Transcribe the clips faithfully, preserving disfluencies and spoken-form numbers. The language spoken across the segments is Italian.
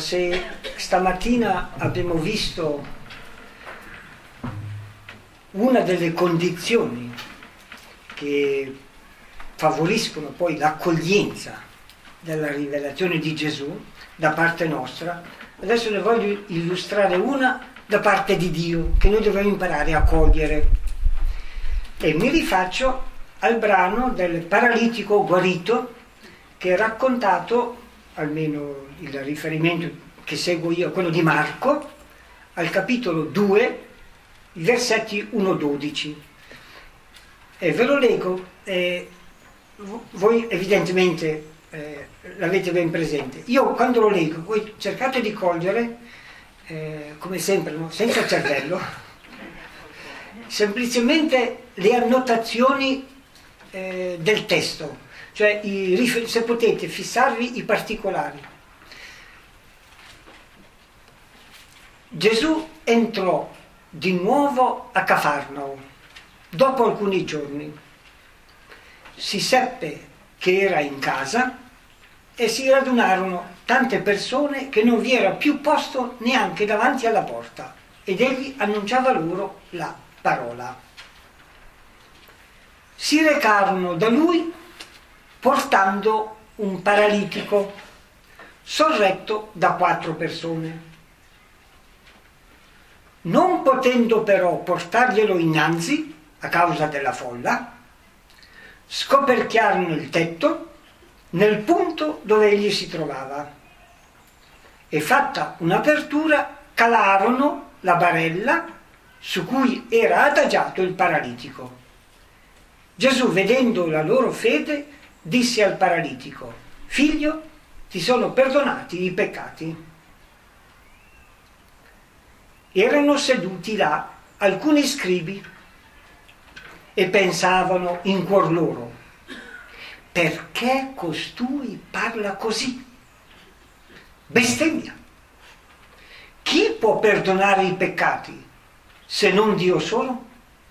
se stamattina abbiamo visto una delle condizioni che favoriscono poi l'accoglienza della rivelazione di Gesù da parte nostra, adesso ne voglio illustrare una da parte di Dio che noi dobbiamo imparare a cogliere, e mi rifaccio al brano del paralitico guarito che è raccontato, almeno il riferimento che seguo io è quello di Marco, al capitolo due, i versetti uno dodici, e ve lo leggo. eh, voi evidentemente eh, l'avete ben presente. Io quando lo leggo, voi cercate di cogliere, eh, come sempre, no? Senza cervello, semplicemente le annotazioni eh, del testo, cioè i, se potete fissarvi i particolari. Gesù entrò di nuovo a Cafarnao dopo alcuni giorni. Si seppe che era in casa e si radunarono tante persone che non vi era più posto neanche davanti alla porta, ed egli annunciava loro la parola. Si recarono da lui portando un paralitico sorretto da quattro persone. Non potendo però portarglielo innanzi a causa della folla, scoperchiarono il tetto nel punto dove egli si trovava e, fatta un'apertura, calarono la barella su cui era adagiato il paralitico. Gesù, vedendo la loro fede, disse al paralitico: figlio, ti sono perdonati i peccati. Erano seduti là alcuni scribi e pensavano in cuor loro: perché costui parla così? Bestemmia! Chi può perdonare i peccati se non Dio solo?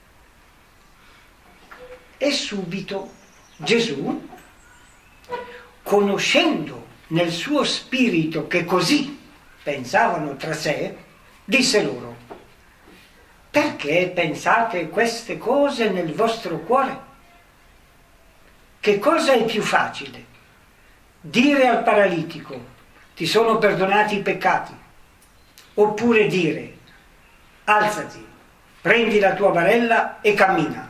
E subito Gesù, conoscendo nel suo spirito che così pensavano tra sé, disse loro: perché pensate queste cose nel vostro cuore? Che cosa è più facile? Dire al paralitico: ti sono perdonati i peccati, oppure dire: alzati, prendi la tua barella e cammina?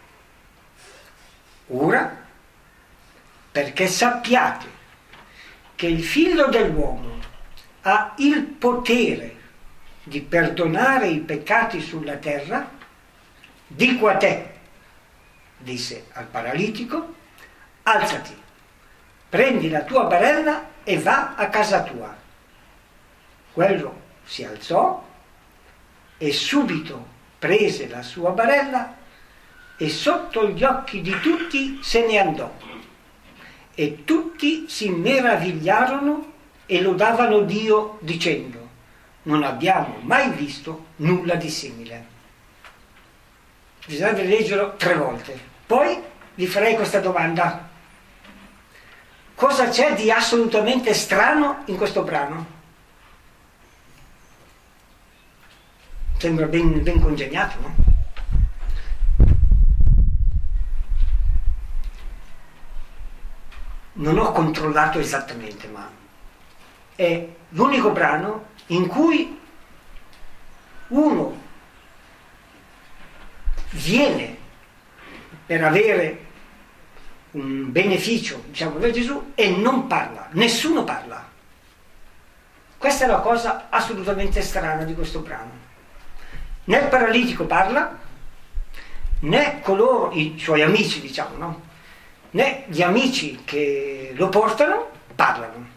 Ora, perché sappiate che il Figlio dell'uomo ha il potere di perdonare i peccati sulla terra, dico a te, disse al paralitico, alzati, prendi la tua barella e va a casa tua. Quello si alzò e subito prese la sua barella e sotto gli occhi di tutti se ne andò, e tutti si meravigliarono e lodavano Dio dicendo: non abbiamo mai visto nulla di simile. Bisogna leggerlo tre volte. Poi vi farei questa domanda: cosa c'è di assolutamente strano in questo brano? Sembra ben, ben congegnato, no? Non ho controllato esattamente, ma è l'unico brano in cui uno viene per avere un beneficio, diciamo, da Gesù e non parla, nessuno parla. Questa è la cosa assolutamente strana di questo brano. Né il paralitico parla, né coloro, i suoi amici, diciamo, no? Né gli amici che lo portano parlano.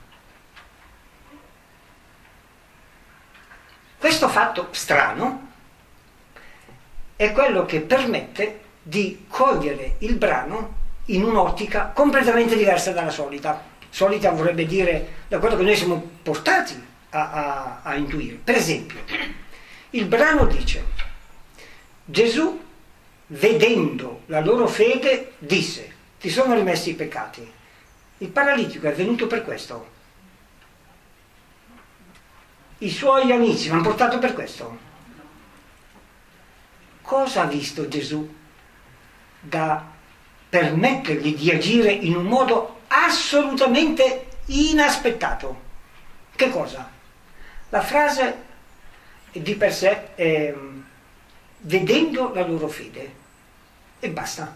Questo fatto strano è quello che permette di cogliere il brano in un'ottica completamente diversa dalla solita. Solita vorrebbe dire da quello che noi siamo portati a, a, a intuire. Per esempio, il brano dice: Gesù, vedendo la loro fede, disse: ti sono rimessi i peccati. Il paralitico è venuto per questo. i suoi amici l'hanno portato per questo. Cosa ha visto Gesù da permettergli di agire in un modo assolutamente inaspettato? Che cosa? La frase di per sé è vedendo la loro fede, e basta.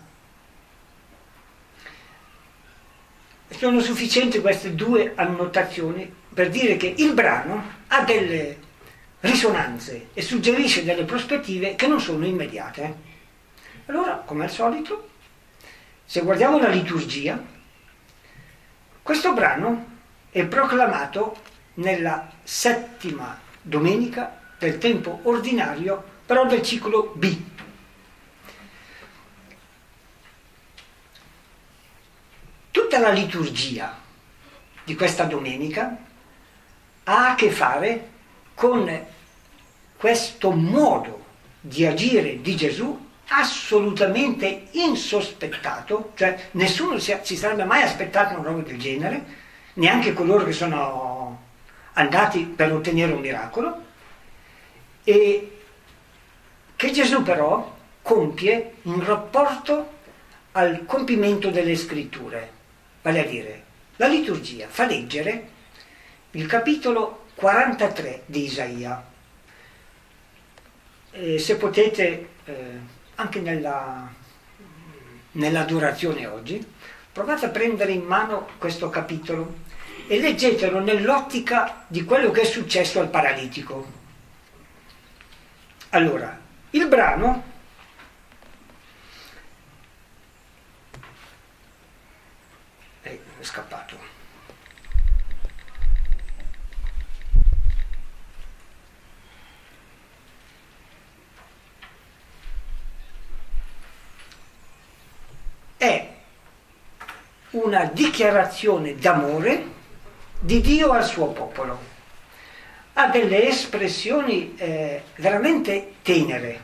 Sono sufficienti queste due annotazioni per dire che il brano ha delle risonanze e suggerisce delle prospettive che non sono immediate. Allora, come al solito, se guardiamo la liturgia, questo brano è proclamato nella settima domenica del tempo ordinario, però del ciclo B. Tutta la liturgia di questa domenica ha a che fare con questo modo di agire di Gesù assolutamente insospettato, cioè nessuno si, si sarebbe mai aspettato una roba del genere, neanche coloro che sono andati per ottenere un miracolo, e che Gesù però compie in rapporto al compimento delle scritture, vale a dire la liturgia fa leggere il capitolo quarantatré di Isaia. E se potete, eh, anche nella, nell'adorazione oggi, provate a prendere in mano questo capitolo e leggetelo nell'ottica di quello che è successo al paralitico. Allora, il brano è scappato. È una dichiarazione d'amore di Dio al suo popolo. Ha delle espressioni eh, veramente tenere,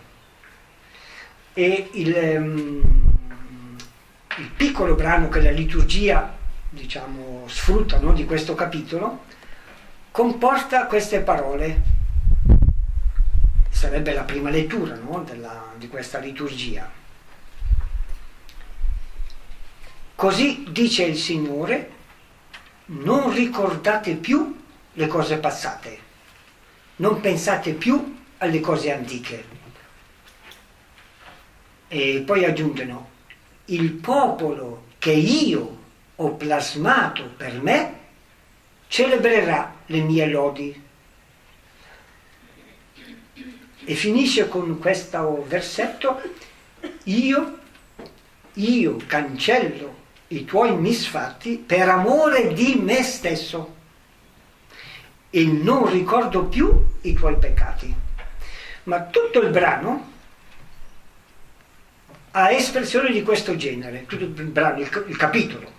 e il, um, il piccolo brano che la liturgia, diciamo, sfrutta, no, di questo capitolo comporta queste parole. Sarebbe la prima lettura, no, della, di questa liturgia. Così dice il Signore: non ricordate più le cose passate, non pensate più alle cose antiche. E poi aggiungono: il popolo che io ho plasmato per me celebrerà le mie lodi. E finisce con questo versetto: io, io cancello i tuoi misfatti per amore di me stesso e non ricordo più i tuoi peccati. Ma tutto il brano ha espressioni di questo genere, tutto il brano, il, il capitolo.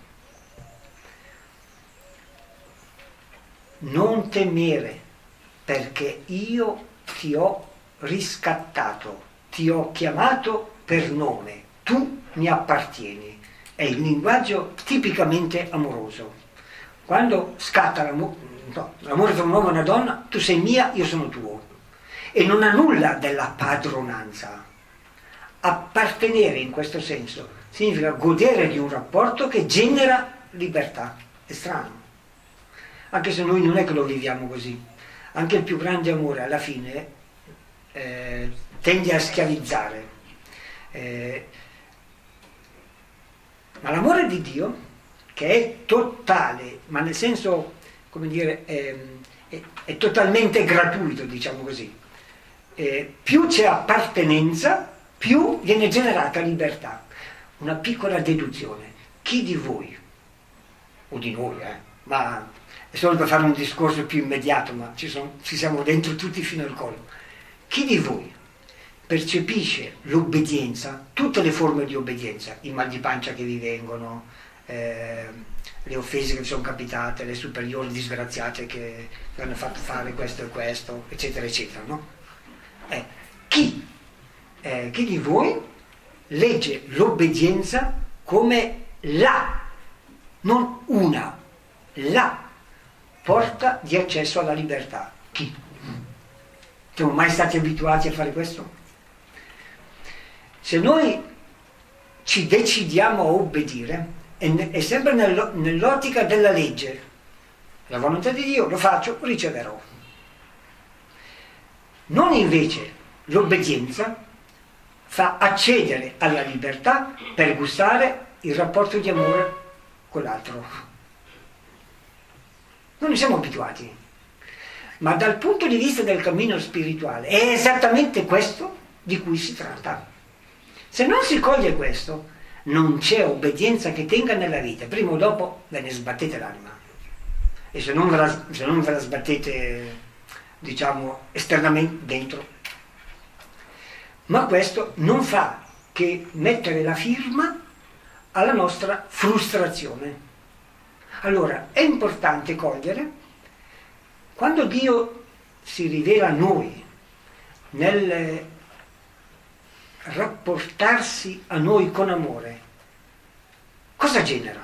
Non temere, perché io ti ho riscattato, ti ho chiamato per nome, tu mi appartieni. È il linguaggio tipicamente amoroso. Quando scatta l'amore, no, l'amore tra un uomo e una donna, tu sei mia, io sono tuo. E non ha nulla della padronanza. Appartenere in questo senso significa godere di un rapporto che genera libertà. È strano. Anche se noi non è che lo viviamo così. Anche il più grande amore alla fine eh, tende a schiavizzare. Eh, ma l'amore di Dio, che è totale, ma nel senso, come dire, è, è, è totalmente gratuito, diciamo così. Eh, più c'è appartenenza, più viene generata libertà. Una piccola deduzione: chi di voi, o di noi, eh, ma è solo per fare un discorso più immediato, ma ci, sono, ci siamo dentro tutti fino al collo, chi di voi percepisce l'obbedienza, tutte le forme di obbedienza, i mal di pancia che vi vengono, eh, le offese che vi sono capitate, le superiori disgraziate che vi hanno fatto fare questo e questo, eccetera, eccetera, no? Eh, chi, eh, chi di voi legge l'obbedienza come la, non una, la porta di accesso alla libertà? Chi? Siamo mai stati abituati a fare questo? Se noi ci decidiamo a obbedire, è sempre nell'ottica della legge, la volontà di Dio, lo faccio, riceverò. Non invece l'obbedienza fa accedere alla libertà per gustare il rapporto di amore con l'altro. Non ne siamo abituati, ma dal punto di vista del cammino spirituale è esattamente questo di cui si tratta. Se non si coglie questo, non c'è obbedienza che tenga nella vita. Prima o dopo ve ne sbattete l'anima. E se non ve la, se non ve la sbattete, diciamo, esternamente dentro. Ma questo non fa che mettere la firma alla nostra frustrazione. Allora, è importante cogliere, quando Dio si rivela a noi nel rapportarsi a noi con amore, cosa genera?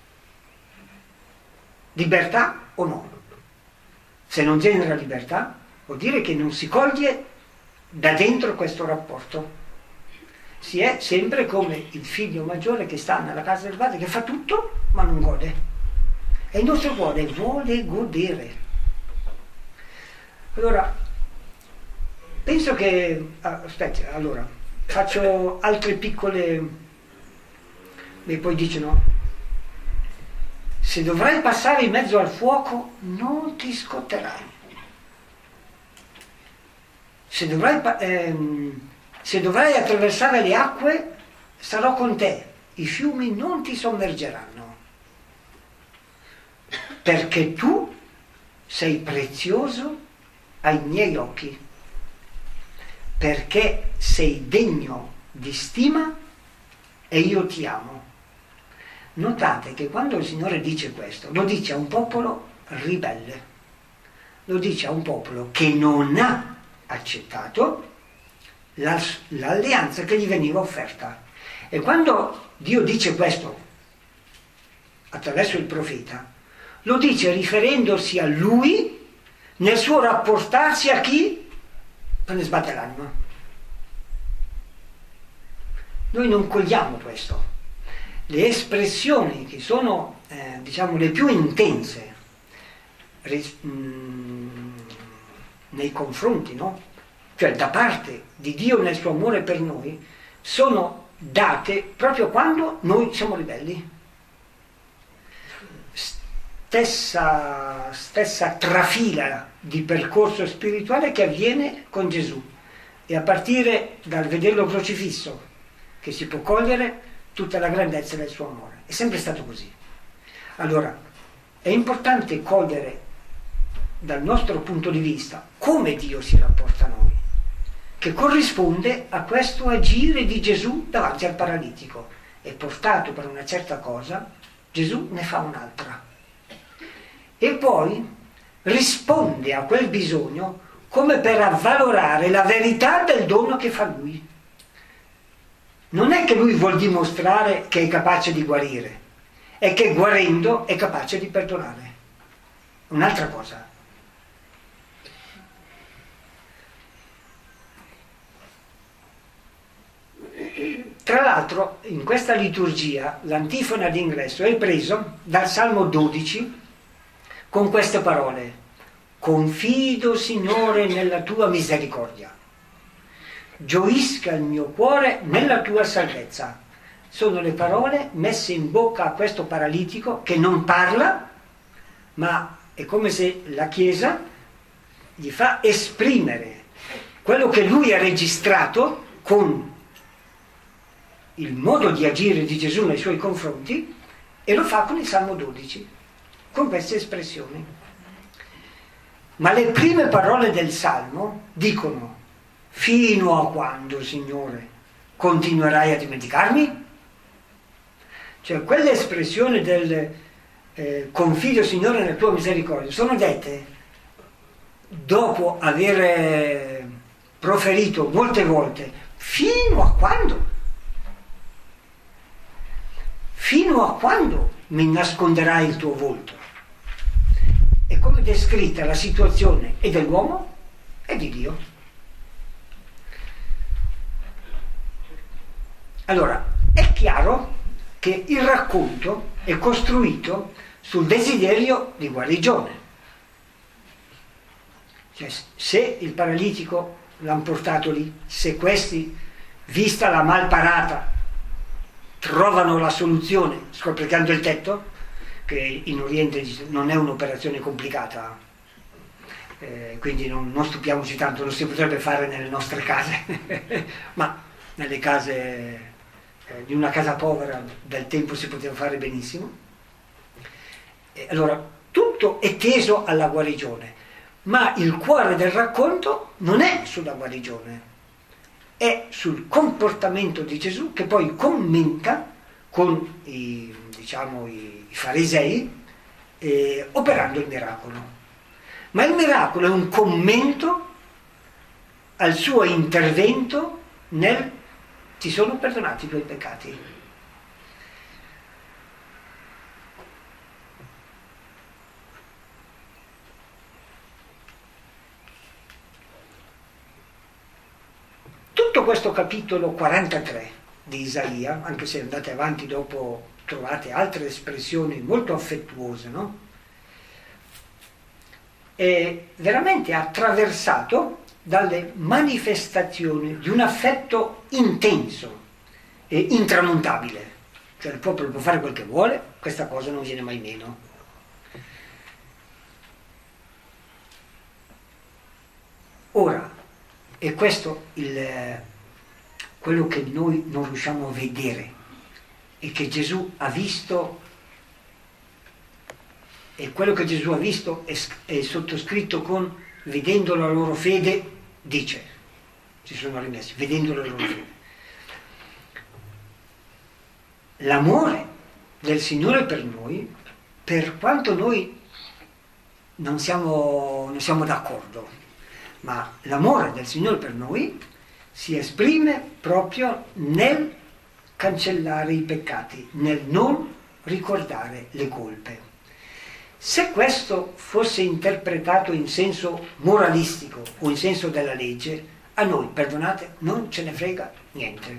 Libertà o no? Se non genera libertà, vuol dire che non si coglie da dentro questo rapporto. Si è sempre come il figlio maggiore che sta nella casa del padre, che fa tutto ma non gode. E il nostro cuore vuole godere. Allora, penso che... Ah, aspetta, allora, faccio altre piccole... E poi dicono, se dovrai passare in mezzo al fuoco, non ti scotterai. Se dovrai, ehm, se dovrai attraversare le acque, sarò con te. I fiumi non ti sommergeranno. Perché tu sei prezioso ai miei occhi. Perché sei degno di stima e io ti amo. Notate che quando il Signore dice questo, lo dice a un popolo ribelle, lo dice a un popolo che non ha accettato l'alleanza che gli veniva offerta. E quando Dio dice questo attraverso il profeta, lo dice riferendosi a lui nel suo rapportarsi a chi se ne sbatte l'anima. Noi non cogliamo questo. Le espressioni che sono eh, diciamo le più intense res- mh, nei confronti, no? Cioè da parte di Dio nel suo amore per noi, sono date proprio quando noi siamo ribelli. Stessa, stessa trafila di percorso spirituale che avviene con Gesù, e a partire dal vederlo crocifisso che si può cogliere tutta la grandezza del suo amore. È sempre stato così. Allora, è importante cogliere dal nostro punto di vista come Dio si rapporta a noi, che corrisponde a questo agire di Gesù davanti al paralitico. È portato per una certa cosa, Gesù ne fa un'altra. E poi risponde a quel bisogno come per avvalorare la verità del dono che fa lui. Non è che lui vuol dimostrare che è capace di guarire, è che guarendo è capace di perdonare. Un'altra cosa. Tra l'altro, in questa liturgia, l'antifona d'ingresso è preso dal Salmo dodici con queste parole: confido, Signore, nella tua misericordia. Gioisca il mio cuore nella tua salvezza. Sono le parole messe in bocca a questo paralitico che non parla, ma è come se la Chiesa gli fa esprimere quello che lui ha registrato con il modo di agire di Gesù nei suoi confronti, e lo fa con il Salmo dodici, con queste espressioni. Ma le prime parole del Salmo dicono: fino a quando, Signore, continuerai a dimenticarmi? Cioè, quelle espressioni del eh, confido, Signore, nella tua misericordia sono dette dopo aver proferito molte volte: fino a quando? Fino a quando mi nasconderai il tuo volto? E come descritta la situazione è dell'uomo e di Dio. Allora, è chiaro che il racconto è costruito sul desiderio di guarigione. Cioè, se il paralitico l'hanno portato lì, se questi, vista la malparata, trovano la soluzione scopricando il tetto, che in Oriente non è un'operazione complicata, eh, quindi non, non stupiamoci tanto, non si potrebbe fare nelle nostre case, ma nelle case eh, di una casa povera del tempo si poteva fare benissimo. E allora, tutto è teso alla guarigione, ma il cuore del racconto non è sulla guarigione, è sul comportamento di Gesù, che poi commenta con i, diciamo, i, i farisei, eh, operando il miracolo. Ma il miracolo è un commento al suo intervento nel ti sono perdonati i tuoi peccati. Tutto questo capitolo quarantatré di Isaia, anche se andate avanti dopo trovate altre espressioni molto affettuose, no? È veramente attraversato dalle manifestazioni di un affetto intenso e intramontabile. Cioè il popolo può fare quel che vuole, questa cosa non viene mai meno. Ora, e questo il, quello che noi non riusciamo a vedere e che Gesù ha visto, e quello che Gesù ha visto è, è sottoscritto con vedendo la loro fede, dice, si sono rimessi, vedendo la loro fede. L'amore del Signore per noi, per quanto noi non siamo, non siamo d'accordo, ma l'amore del Signore per noi si esprime proprio nel cancellare i peccati, nel non ricordare le colpe. Se questo fosse interpretato in senso moralistico o in senso della legge, a noi, perdonate, non ce ne frega niente.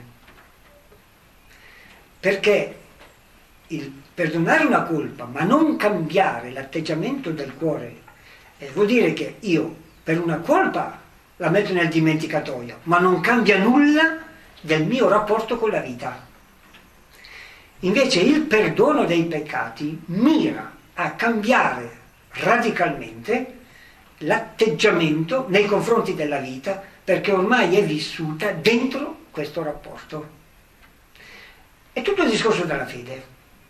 Perché il perdonare una colpa, ma non cambiare l'atteggiamento del cuore, eh, vuol dire che io per una colpa la metto nel dimenticatoio, ma non cambia nulla del mio rapporto con la vita. Invece il perdono dei peccati mira a cambiare radicalmente l'atteggiamento nei confronti della vita, perché ormai è vissuta dentro questo rapporto. È tutto il discorso della fede.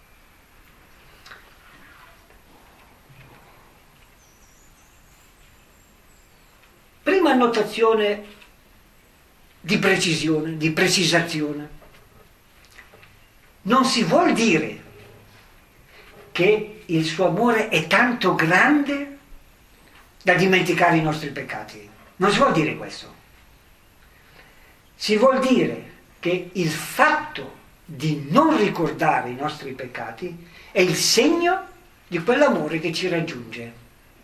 Prima annotazione di precisione, di precisazione. Non si vuol dire che il suo amore è tanto grande da dimenticare i nostri peccati. Non si vuol dire questo. Si vuol dire che il fatto di non ricordare i nostri peccati è il segno di quell'amore che ci raggiunge.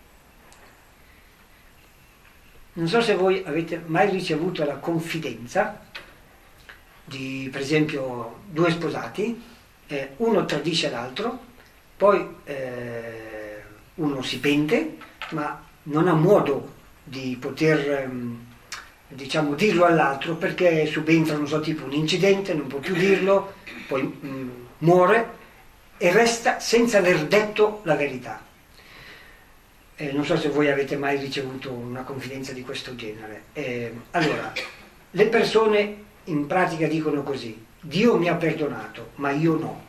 Non so se voi avete mai ricevuto la confidenza di, per esempio, due sposati, eh, uno tradisce l'altro, poi eh, uno si pente, ma non ha modo di poter, ehm, diciamo, dirlo all'altro, perché subentra, non so, tipo un incidente, non può più dirlo, poi mh, muore e resta senza aver detto la verità. Eh, non so se voi avete mai ricevuto una confidenza di questo genere. Eh, allora, le persone in pratica dicono così: Dio mi ha perdonato, ma io no.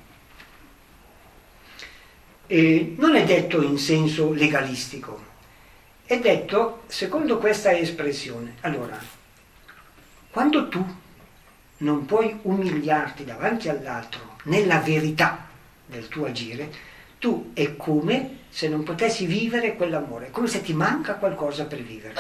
E non è detto in senso legalistico, è detto secondo questa espressione. Allora, quando tu non puoi umiliarti davanti all'altro nella verità del tuo agire, tu è come se non potessi vivere quell'amore, è come se ti manca qualcosa per vivere.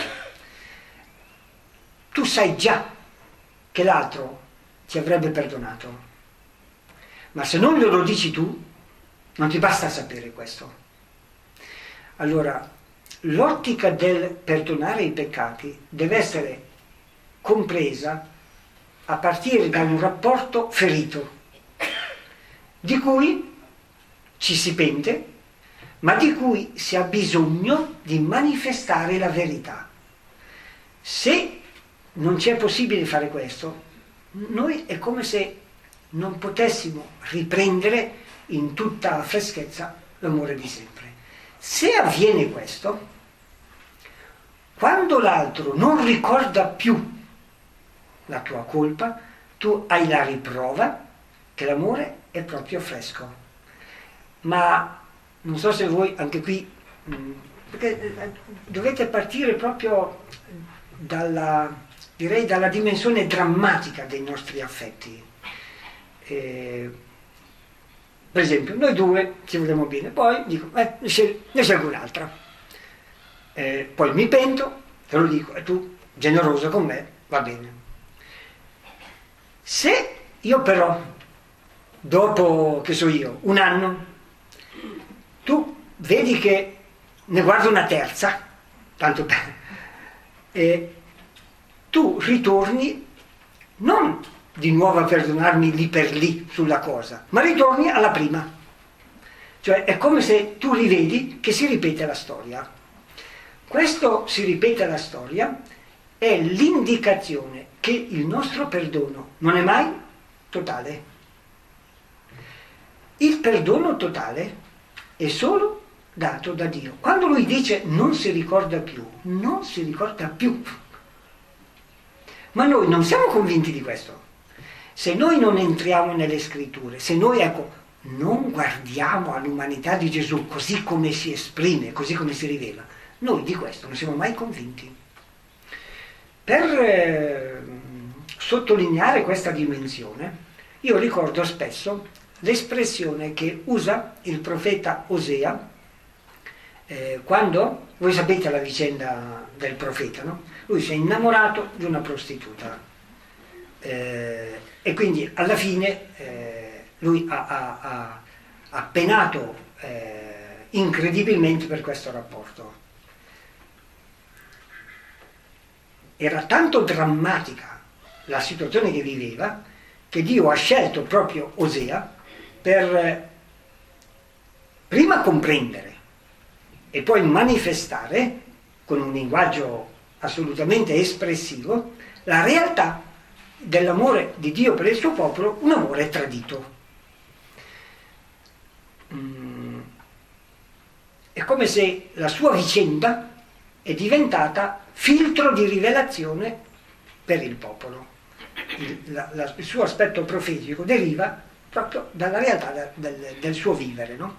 Tu sai già che l'altro ti avrebbe perdonato, ma se non glielo dici tu, non ti basta sapere questo. Allora, l'ottica del perdonare i peccati deve essere compresa a partire da un rapporto ferito, di cui ci si pente, ma di cui si ha bisogno di manifestare la verità. Se non ci è possibile fare questo, noi è come se non potessimo riprendere in tutta freschezza l'amore di sempre. Se avviene questo, quando l'altro non ricorda più la tua colpa, tu hai la riprova che l'amore è proprio fresco. Ma non so se voi anche qui, perché dovete partire proprio dalla, direi, dalla dimensione drammatica dei nostri affetti. Eh, per esempio, noi due ci vogliamo bene, poi dico, eh, ne scel- ne scelgo un'altra. Eh, poi mi pento, te lo dico, e tu, generoso con me, va bene. Se io però, dopo, che so io, un anno, tu vedi che ne guardo una terza, tanto per... E tu ritorni non di nuovo a perdonarmi lì per lì sulla cosa, ma ritorni alla prima. Cioè è come se tu rivedi che si ripete la storia. Questo si ripete la storia è l'indicazione che il nostro perdono non è mai totale. Il perdono totale è solo dato da Dio. Quando lui dice non si ricorda più, non si ricorda più. Ma noi non siamo convinti di questo. Se noi non entriamo nelle scritture, se noi, ecco, non guardiamo all'umanità di Gesù così come si esprime, così come si rivela, noi di questo non siamo mai convinti. Per eh, sottolineare questa dimensione, io ricordo spesso l'espressione che usa il profeta Osea eh, quando, voi sapete la vicenda del profeta, no? Lui si è innamorato di una prostituta eh, e quindi alla fine eh, lui ha, ha, ha, ha penato eh, incredibilmente per questo rapporto. Era tanto drammatica la situazione che viveva che Dio ha scelto proprio Osea per eh, prima comprendere e poi manifestare con un linguaggio assolutamente espressivo la realtà dell'amore di Dio per il suo popolo, un amore tradito. Mm. È come se la sua vicenda è diventata filtro di rivelazione per il popolo. Il, la, la, il suo aspetto profetico deriva proprio dalla realtà del, del, del suo vivere, no?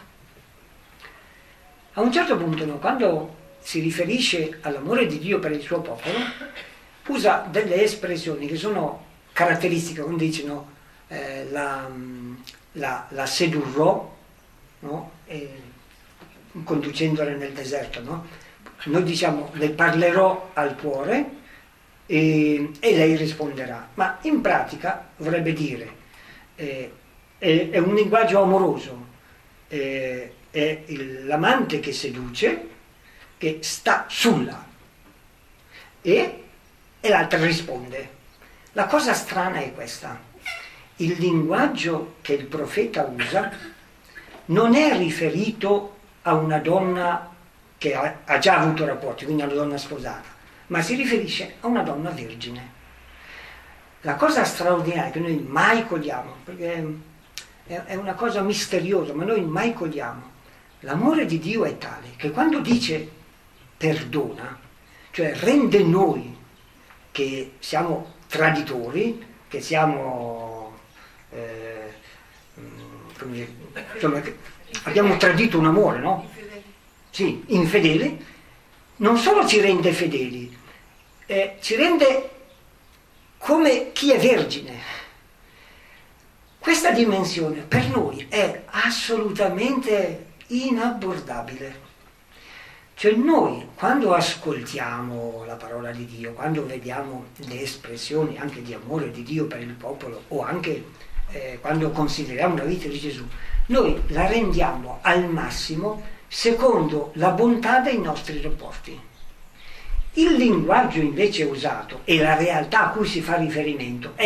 A un certo punto, no, quando si riferisce all'amore di Dio per il suo popolo, usa delle espressioni che sono caratteristiche, come dicono eh, la, la, la sedurrò, no? E, conducendole nel deserto, no? Noi diciamo le parlerò al cuore e, e lei risponderà, ma in pratica vorrebbe dire eh, è, è un linguaggio amoroso, eh, è il, l'amante che seduce, che sta sulla e, e l'altra risponde. La cosa strana è questa: il linguaggio che il profeta usa non è riferito a una donna che ha, ha già avuto rapporti, quindi a una donna sposata, ma si riferisce a una donna vergine. La cosa straordinaria che noi mai cogliamo, perché è, è una cosa misteriosa, ma noi mai cogliamo, l'amore di Dio è tale che quando dice perdona, cioè rende noi che siamo traditori, che siamo eh, come, insomma, che abbiamo tradito un amore, no? Sì, infedeli, non solo ci rende fedeli, eh, ci rende come chi è vergine. Questa dimensione per noi è assolutamente inabbordabile. Cioè noi, quando ascoltiamo la parola di Dio, quando vediamo le espressioni anche di amore di Dio per il popolo, o anche eh, quando consideriamo la vita di Gesù, noi la rendiamo al massimo secondo la bontà dei nostri rapporti. Il linguaggio invece usato e la realtà a cui si fa riferimento è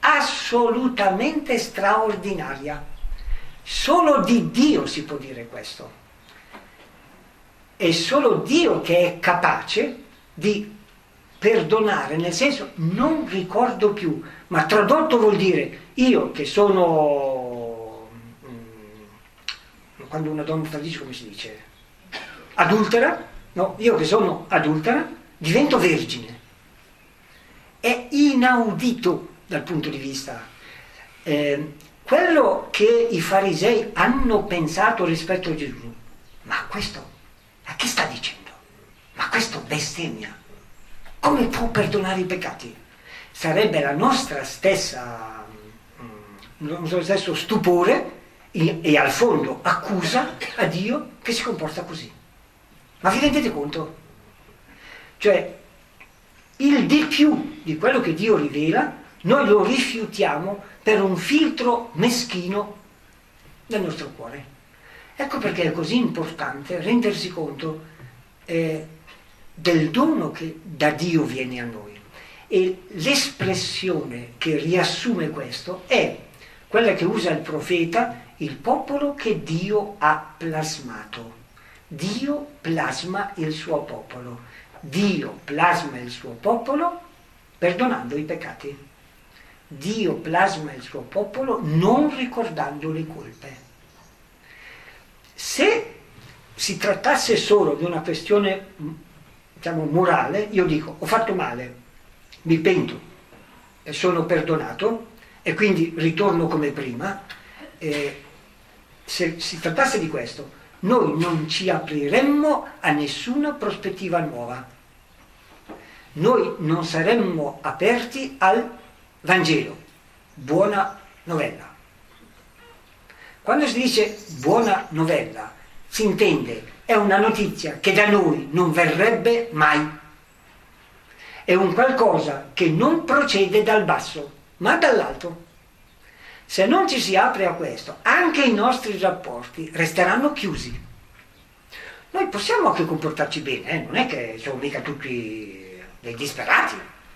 assolutamente straordinaria. Solo di Dio si può dire questo. È solo Dio che è capace di perdonare, nel senso non ricordo più, ma tradotto vuol dire io che sono, quando una donna tradisce, come si dice, adultera, no, io che sono adultera divento vergine. È inaudito dal punto di vista eh, quello che i farisei hanno pensato rispetto a Gesù. Ma questo, ma che sta dicendo? Ma questo bestemmia. Come può perdonare i peccati? Sarebbe la nostra stessa, il nostro stesso stupore e, e al fondo accusa a Dio che si comporta così. Ma vi rendete conto? Cioè, il di più di quello che Dio rivela, noi lo rifiutiamo per un filtro meschino del nostro cuore. Ecco perché è così importante rendersi conto eh, del dono che da Dio viene a noi. E l'espressione che riassume questo è quella che usa il profeta, il popolo che Dio ha plasmato. Dio plasma il suo popolo. Dio plasma il suo popolo perdonando i peccati. Dio plasma il suo popolo non ricordando le colpe. Se si trattasse solo di una questione, diciamo, morale, io dico, ho fatto male, mi pento e sono perdonato e quindi ritorno come prima. E se si trattasse di questo, noi non ci apriremmo a nessuna prospettiva nuova. Noi non saremmo aperti al Vangelo, buona novella. Quando si dice buona novella, si intende, è una notizia che da noi non verrebbe mai. È un qualcosa che non procede dal basso, ma dall'alto. Se non ci si apre a questo, anche i nostri rapporti resteranno chiusi. Noi possiamo anche comportarci bene, eh? Non è che siamo mica tutti dei disperati,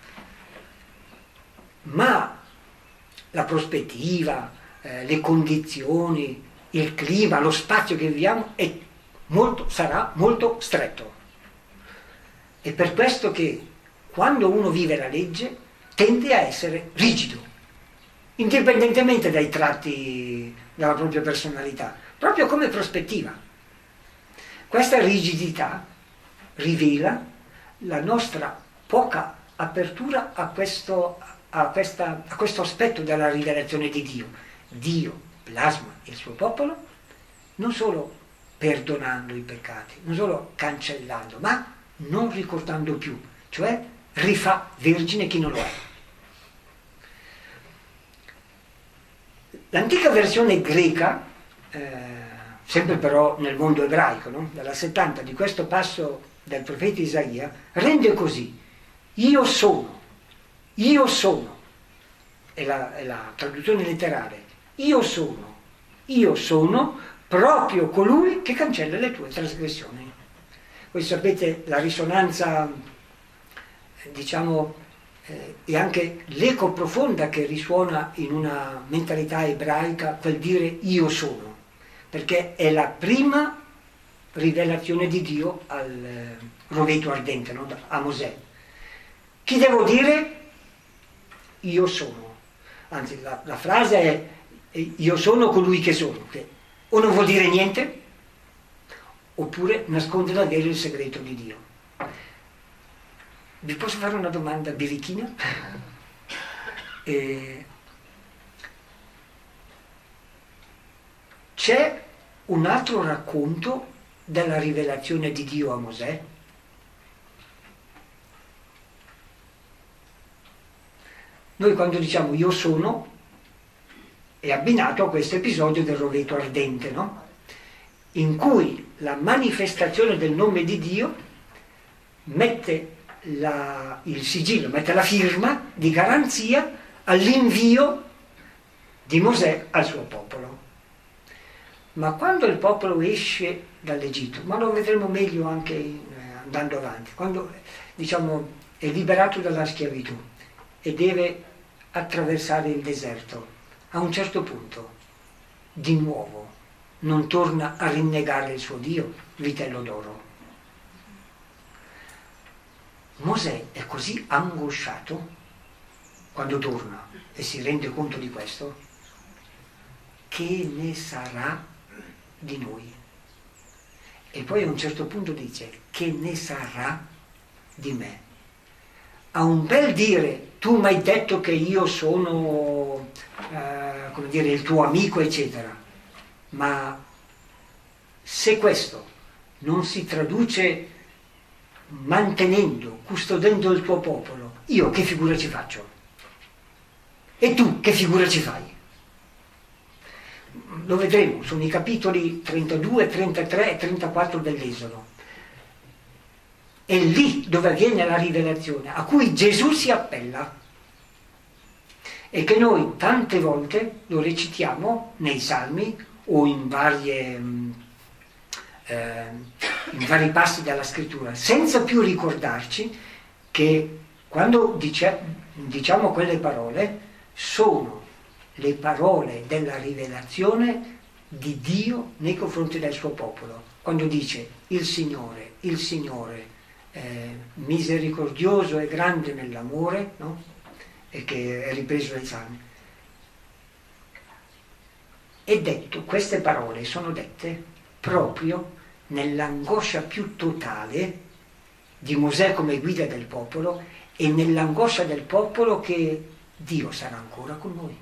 ma la prospettiva, eh, le condizioni, il clima, lo spazio che viviamo è molto, sarà molto stretto. È per questo che quando uno vive la legge tende a essere rigido, indipendentemente dai tratti della propria personalità, proprio come prospettiva. Questa rigidità rivela la nostra poca apertura a questo, a, questa, a questo aspetto della rivelazione di Dio. Dio plasma il suo popolo non solo perdonando i peccati, non solo cancellando, ma non ricordando più, cioè rifà vergine chi non lo è. L'antica versione greca, eh, sempre però nel mondo ebraico, no? Dalla settanta di questo passo del profeta Isaia, rende così: io sono, io sono, è la, è la traduzione letterale, io sono, io sono proprio colui che cancella le tue trasgressioni. Voi sapete la risonanza, diciamo, eh, e anche l'eco profonda che risuona in una mentalità ebraica quel dire io sono, perché è la prima rivelazione di Dio al eh, roveto ardente, no? A Mosè. Chi devo dire? Io sono. Anzi, la, la frase è io sono colui che sono, che o non vuol dire niente, oppure nasconde davvero il segreto di Dio. Vi posso fare una domanda birichina? Eh, c'è un altro racconto della rivelazione di Dio a Mosè? Noi quando diciamo io sono è abbinato a questo episodio del roveto ardente, no? In cui la manifestazione del nome di Dio mette la, il sigillo, mette la firma di garanzia all'invio di Mosè al suo popolo. Ma quando il popolo esce dall'Egitto, ma lo vedremo meglio anche eh, andando avanti, quando diciamo è liberato dalla schiavitù e deve attraversare il deserto, a un certo punto, di nuovo, non torna a rinnegare il suo Dio, vitello d'oro. Mosè è così angosciato quando torna e si rende conto di questo, che ne sarà di noi? E poi a un certo punto dice, che ne sarà di me? Ha un bel dire, tu mi hai detto che io sono, eh, come dire, il tuo amico, eccetera, ma se questo non si traduce mantenendo, custodendo il tuo popolo, io che figura ci faccio? E tu che figura ci fai? Lo vedremo, sono i capitoli trentadue, trentatré e trentaquattro dell'Esodo. È lì dove avviene la rivelazione, a cui Gesù si appella e che noi tante volte lo recitiamo nei Salmi o in, varie, eh, in vari passi della Scrittura, senza più ricordarci che quando dice, diciamo quelle parole sono le parole della rivelazione di Dio nei confronti del suo popolo. Quando dice il Signore, il Signore, eh, misericordioso e grande nell'amore, no? E che è ripreso dai Salmi. E detto, queste parole sono dette proprio nell'angoscia più totale di Mosè come guida del popolo e nell'angoscia del popolo che Dio sarà ancora con noi.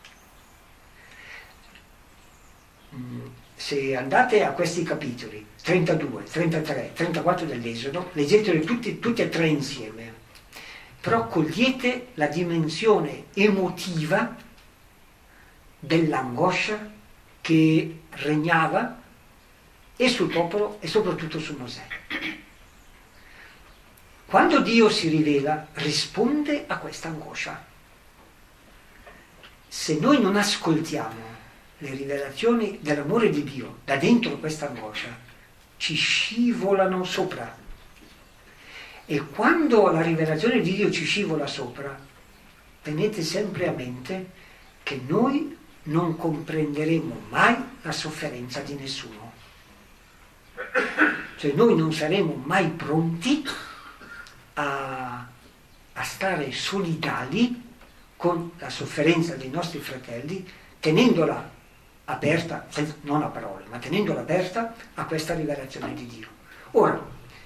Se andate a questi capitoli trentadue, trentatré, trentaquattro dell'Esodo, leggeteli tutti, tutti e tre insieme, però cogliete la dimensione emotiva dell'angoscia che regnava e sul popolo e soprattutto su Mosè. Quando Dio si rivela, risponde a questa angoscia. Se noi non ascoltiamo le rivelazioni dell'amore di Dio da dentro questa angoscia, ci scivolano sopra. E quando la rivelazione di Dio ci scivola sopra, tenete sempre a mente che noi non comprenderemo mai la sofferenza di nessuno. Cioè noi non saremo mai pronti a, a stare solidali con la sofferenza dei nostri fratelli, tenendola aperta, non a parole, ma tenendola aperta a questa rivelazione di Dio. Ora,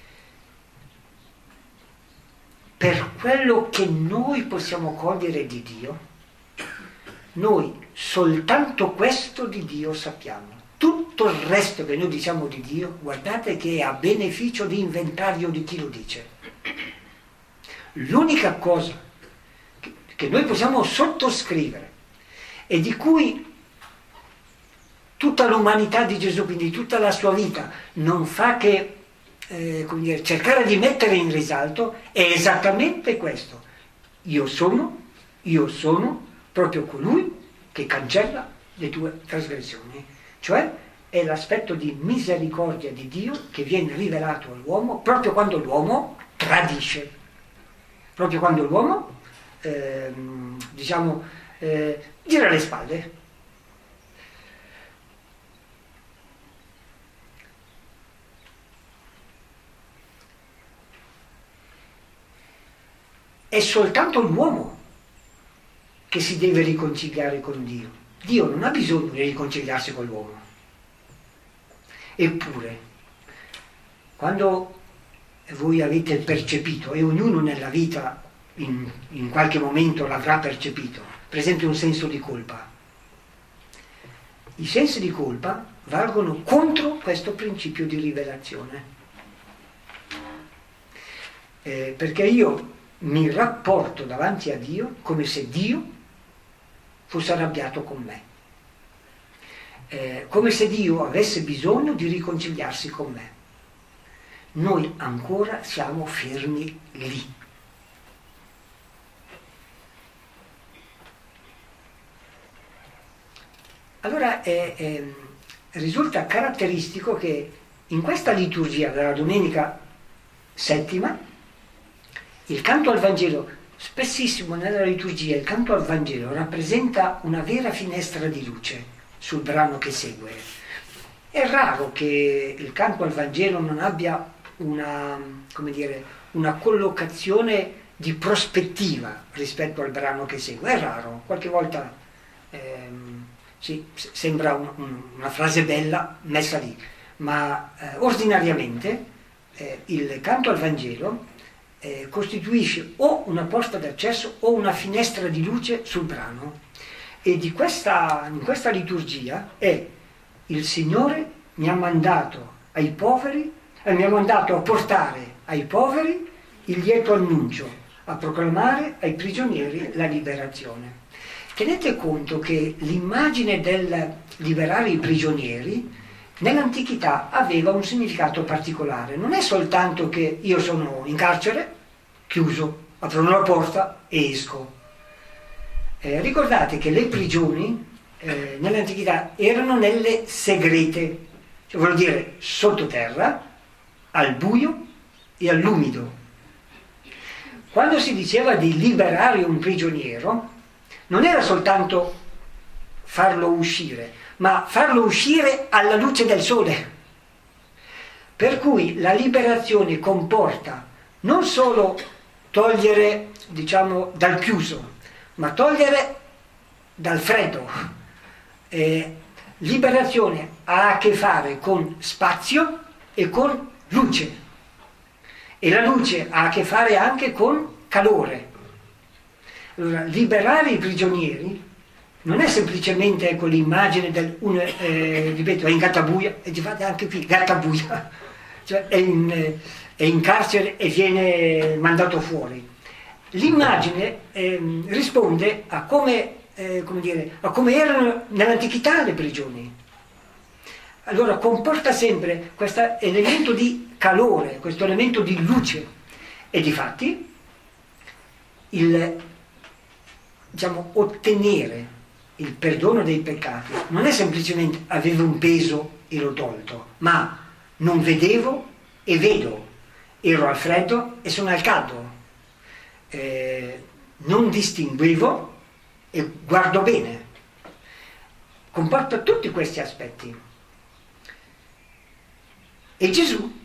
per quello che noi possiamo cogliere di Dio, noi soltanto questo di Dio sappiamo. Tutto il resto che noi diciamo di Dio, guardate che è a beneficio di inventario di chi lo dice. L'unica cosa che, che noi possiamo sottoscrivere e di cui tutta l'umanità di Gesù, quindi tutta la sua vita, non fa che eh, come dire, cercare di mettere in risalto, è esattamente questo. Io sono, io sono proprio colui che cancella le tue trasgressioni. Cioè è l'aspetto di misericordia di Dio che viene rivelato all'uomo proprio quando l'uomo tradisce, proprio quando l'uomo, eh, diciamo, eh, gira le spalle. È soltanto l'uomo che si deve riconciliare con Dio. Dio non ha bisogno di riconciliarsi con l'uomo. Eppure, quando voi avete percepito, e ognuno nella vita in, in qualche momento l'avrà percepito, per esempio un senso di colpa, i sensi di colpa valgono contro questo principio di rivelazione. Eh, perché io mi rapporto davanti a Dio come se Dio fosse arrabbiato con me, eh, come se Dio avesse bisogno di riconciliarsi con me. Noi ancora siamo fermi lì. Allora è, è, risulta caratteristico che in questa liturgia della domenica settima il canto al Vangelo spessissimo nella liturgia il canto al Vangelo rappresenta una vera finestra di luce sul brano che segue. È raro che il canto al Vangelo non abbia una, come dire, una collocazione di prospettiva rispetto al brano che segue. È raro, qualche volta ehm, sì, sembra un, un, una frase bella messa lì, ma eh, ordinariamente eh, il canto al Vangelo eh, costituisce o una porta d'accesso o una finestra di luce sul brano. E di questa, in questa liturgia è: il Signore mi ha mandato ai poveri, eh, mi ha mandato a portare ai poveri il lieto annuncio, a proclamare ai prigionieri la liberazione. Tenete conto che l'immagine del liberare i prigionieri nell'antichità aveva un significato particolare. Non è soltanto che io sono in carcere, chiuso, apro la porta e esco. Eh, ricordate che le prigioni eh, nell'antichità erano nelle segrete, cioè vuol dire sottoterra, al buio e all'umido. Quando si diceva di liberare un prigioniero, non era soltanto farlo uscire, ma farlo uscire alla luce del sole. Per cui la liberazione comporta non solo togliere, diciamo, dal chiuso, ma togliere dal freddo. Eh, liberazione ha a che fare con spazio e con luce. E la luce ha a che fare anche con calore. Allora, liberare i prigionieri non è semplicemente ecco, l'immagine del un, eh, ripeto, è in gattabuia, e di fatto anche qui gattabuia, cioè è in, è in carcere e viene mandato fuori. L'immagine eh, risponde a come, eh, come dire, a come erano nell'antichità le prigioni. Allora comporta sempre questo elemento di calore, questo elemento di luce, e difatti il, diciamo, ottenere il perdono dei peccati non è semplicemente avevo un peso e l'ho tolto, ma non vedevo e vedo, ero al freddo e sono al caldo, eh, non distinguevo e guardo bene. Comporta tutti questi aspetti. E Gesù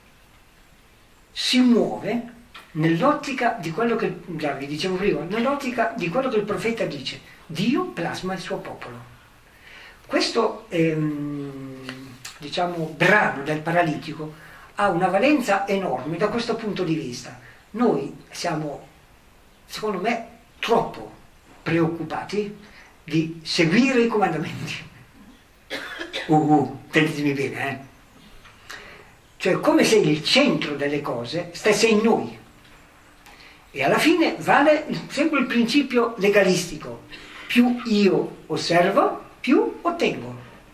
si muove nell'ottica di quello che, già vi dicevo prima, nell'ottica di quello che il profeta dice: Dio plasma il suo popolo. Questo ehm, diciamo, brano del paralitico ha una valenza enorme da questo punto di vista. Noi siamo, secondo me, troppo preoccupati di seguire i comandamenti. Uh, uh, tenetemi bene, eh. Cioè come se il centro delle cose stesse in noi. E alla fine vale sempre il principio legalistico: più io osservo, più ottengo.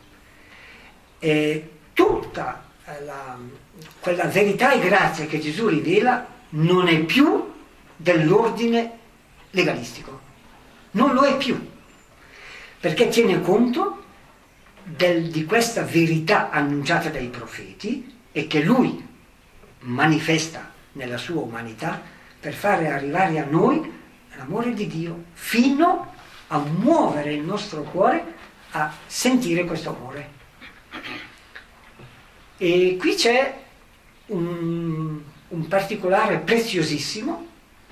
E tutta la, quella verità e grazia che Gesù rivela non è più dell'ordine legalistico, non lo è più, perché tiene conto del, di questa verità annunciata dai profeti e che lui manifesta nella sua umanità per fare arrivare a noi l'amore di Dio, fino a muovere il nostro cuore a sentire questo amore. E qui c'è un, un particolare preziosissimo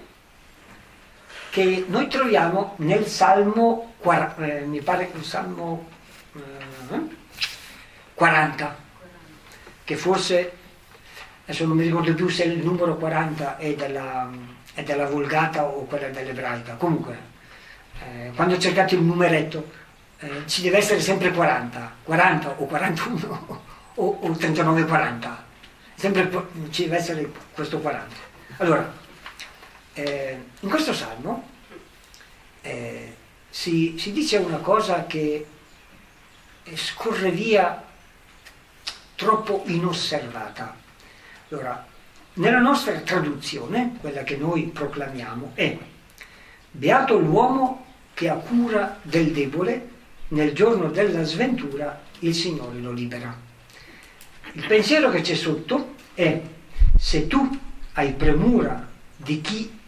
che noi troviamo nel Salmo, eh, mi pare il Salmo eh, quaranta, che forse, adesso non mi ricordo più se il numero quaranta è della, è della Vulgata o quella dell'ebraica. Comunque, eh, quando cercate il numeretto, eh, ci deve essere sempre quaranta, quaranta o quarantuno o, o trentanove quaranta, sempre ci deve essere questo quaranta. Allora, eh, in questo salmo eh, si, si dice una cosa che scorre via troppo inosservata. Allora, nella nostra traduzione, quella che noi proclamiamo, è: beato l'uomo che ha cura del debole, nel giorno della sventura il Signore lo libera. Il pensiero che c'è sotto è: se tu hai premura di chi